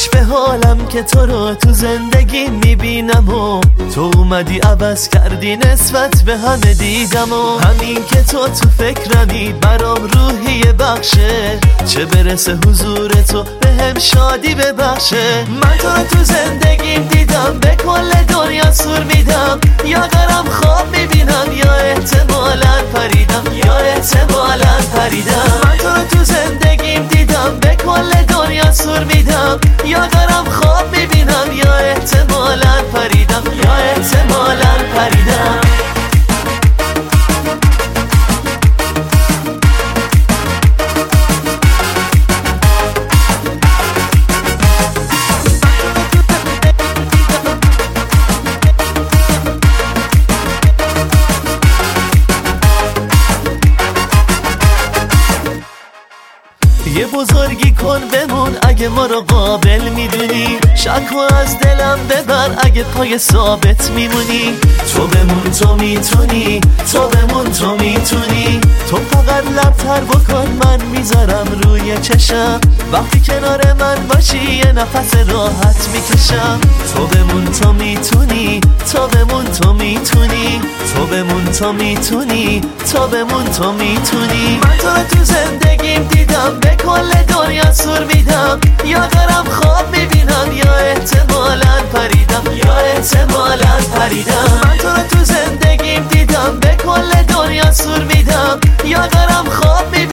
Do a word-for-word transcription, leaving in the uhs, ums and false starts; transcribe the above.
خوش به حالم که تو رو تو زندگی میبینم و تو اومدی عوض کردی نسبت به همه دیدم و همین که تو تو فکرمی برام روحیه بخشه، چه برسه حضور تو به هم شادی ببخشه. من تو رو تو زندگیم دیدم، به کل دنیا سور میدم، یا دارم خواب میبینم یا احتمالاً پریدم، یا احتمالاً پریدم. من تو رو تو زندگیم دیدم، به کل دنیا سور میدم، یا دارم خواب میبینم یا احتمالاً پریدم، یا احتمالاً پریدم. یه بزرگی کن بمون اگه ما رو قابل میدونی، شک و از دلم ببر اگه پای ثابت میمونی. تو بمون تو میتونی، تو بمون تو میتونی، تو فقط لبتر بکن من میذارم روی چشم، وقتی کنار من باشی یه نفس راحت میکشم. تو بمون تو میتونی، تو بمون تو میتونی، تو بمون تو میتونی، تو بمون تو میتونی. من تو رو تو زندگیم دیدم، به کل دنیا سور میدم، یا دارم خواب میبینم یا احتمالاً پریدم، یا احتمالاً پریدم. من تو رو تو زندگیم دیدم، به کل دنیا سور میدم، یا دارم خواب میبینم